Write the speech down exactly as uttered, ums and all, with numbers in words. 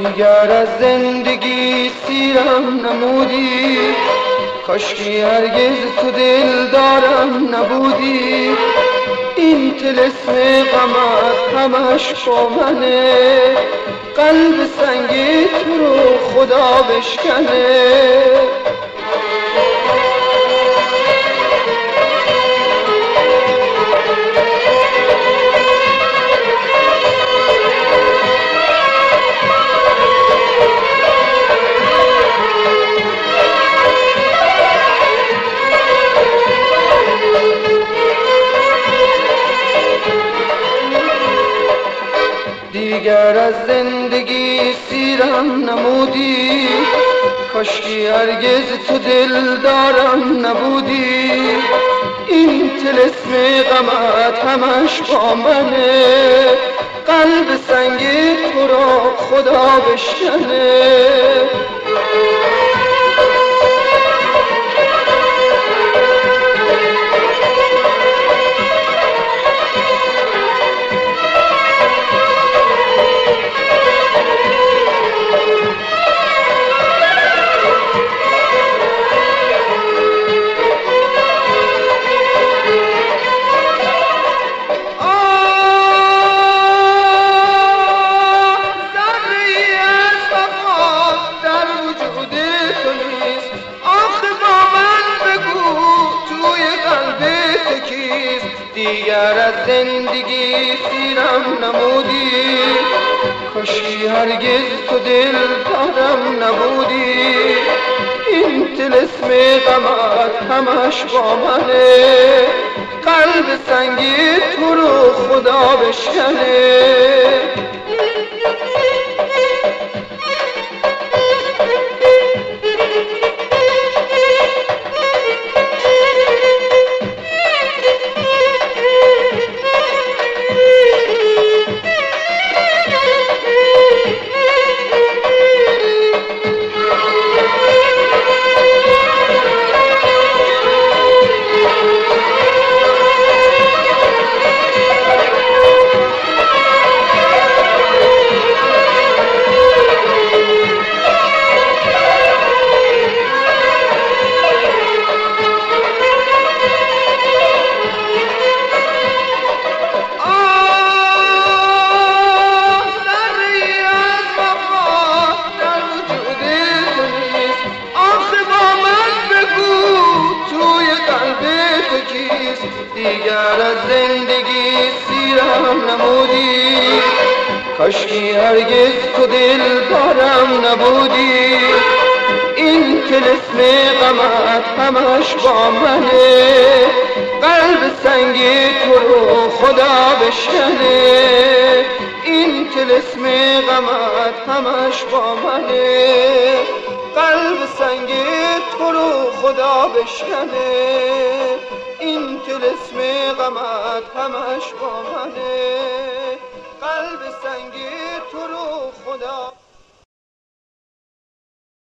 دیگر از زندگی سیرم نمودی، کاشکی هرگز تو دل دارم نبودی. این طلسم غمت همش با منه، قلب سنگی تو رو خدا بشکنه. دیگر از زندگی سیرم نمودی، کاشکی هرگز تو دل دارم نبودی. این طلسم غمت همش با منه، قلب سنگی تو را خدا بشکنه. دیگر از زندگی سیرم نمودی، کاشکی هرگز تو دل دارم نبودی. این طلسم غمت همش با منه، قلب سنگی تو رو خدا بشکنه. دیگر از زندگی سیرم نمودی، کاشکی هرگز تو دل دارم نبودی. این طلسم غمت همش با منه، قلب سنگی تو رو خدا بشکنه. این طلسم غمت همش با منه، قلب سنگی تو رو خدا بشکنه. این طلسم غمت همش با منه، قلب سنگی تو رو خدا